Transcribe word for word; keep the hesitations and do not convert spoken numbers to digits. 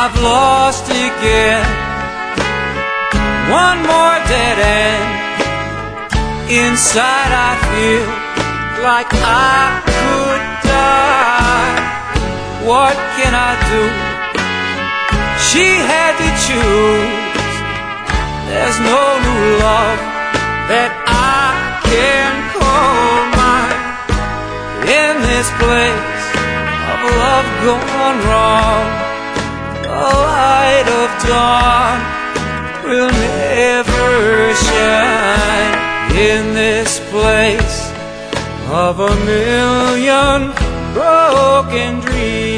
I've lost again. One more dead end. Inside I feel like I could die. What can I do? She had to choose. There's no new love that I can call mine. In this place of love gone wrong, the light of dawn will never shine. In this place of a million broken dreams,